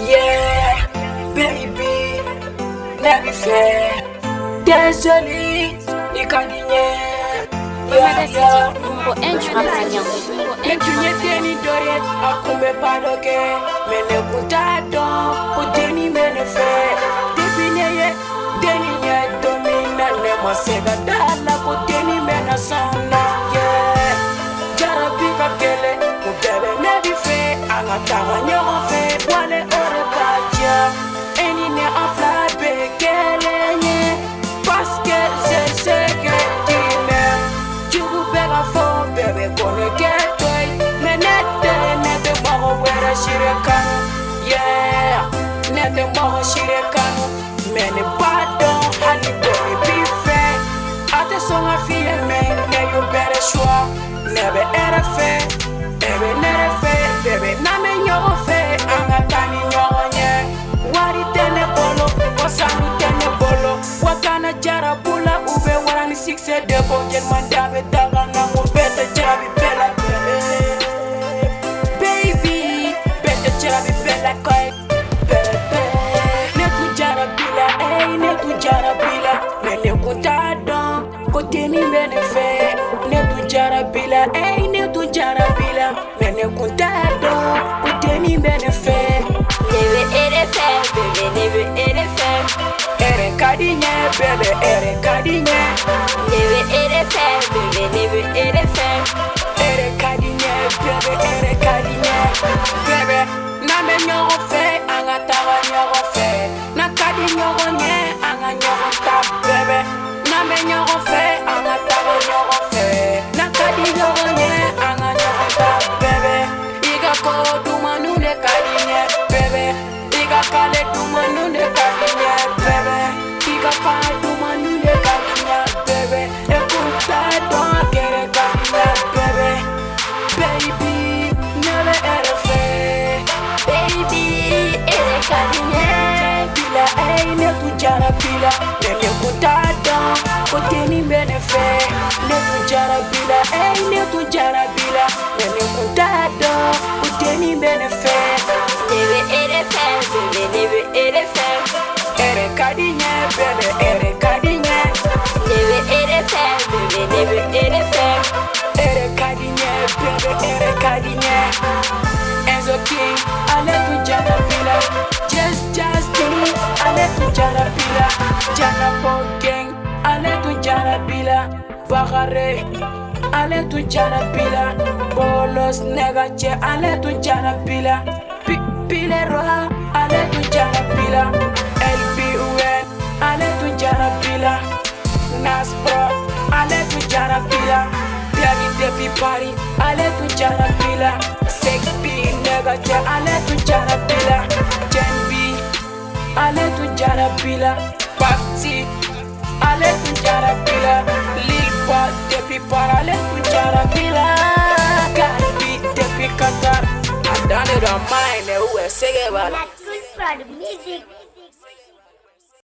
Yeah, baby, never fair. Désolé, il gagne. Yeah, Netunye teni doret, akumbe padoke. Mene kutado, kuteni mene fe. Depineye, deni nye domina. Nema sega dala, kuteni mene sana. Yeah, jarabika kele, kutebe nebi fe. Angatanga nyogo fe, wale ore baja. Eni ne afla bekele nye. Paske zesege dine. Jugu bega fo, bebe kone getoy. Menete, nete mogo wera shirekano. Yeah, nete mogo shirekano. Mene bado, hali bebe bife. Ate songa fiye men, ne you better choix. Nebe ere fe, ebe nere fe. Bebe name nyogo fe, anga tani nyogo nye. Wari tene bolo, wasanu tene bolo. Wakana jara bula, ube warani sikse debo. Jen mandabe daga nangu bete jabi bela. Baby, bete jabi bela koi. Bebe, netu jara bila, netu jara bila. Mene kutado, kuteni mene fe. Netu jara bila, netu jara bila. Mene kutado, kuteni mene fe. Neve ere fe, bebe neve ere fe. Ere kadinye, bebe ere kadinye. Neve ere fe, bebe neve ere fe. Ere kadinye, bebe ere kadinye. Bebe, name nyogo fe, anga tawa nyogo fe. Na kadi nyogo nye, anga nyogo ta. Bebe, name nyogo fe, anga tawa nyogo fe. Na kadi nyogo nye, anga nyogo ta. Bebe, iga ko dumanune kadinye. Bebe, iga kale dumanune kadinye. Bebe, iga pa dumanune kadinye. Bebe, ekuta don kere kadinye. Bebe, baby, never ever fail. Baby, ere kadinye. Bila, ne tu jara bila. Ne kutada, kuteni mene fe. Ne tu jara bila, ne tu jara bila. Ne kutada, kuteni mene fe. Neve ere fe, bebe neve ere fe. Ere kadinye, bebe, ere kadinye. Neve ere fe, bebe neve ere fe. Ere kadinye, bebe, ere kadinye. Enzo King, ale tu jara bila. Justin, ale tu jara bila. Jana Paul Gang, ale tu jara bila. Bagare, ale tu jara bila. Bolos negache, ale tu jara bila. Pilero, ale tu jara bila. LBUN, ale tu jara bila. Naspro, ale tu jara bila. Piagi Depi Party, ale tu jara bila. Sexy negache, ale tu jara bila. Gen B, ale tu jara bila. Party, ale tu jara bila. Lil Pat Depi Par, ale tu jara bila. Cardi Depi Qatar, I done it on mine, say it about Like good for the music.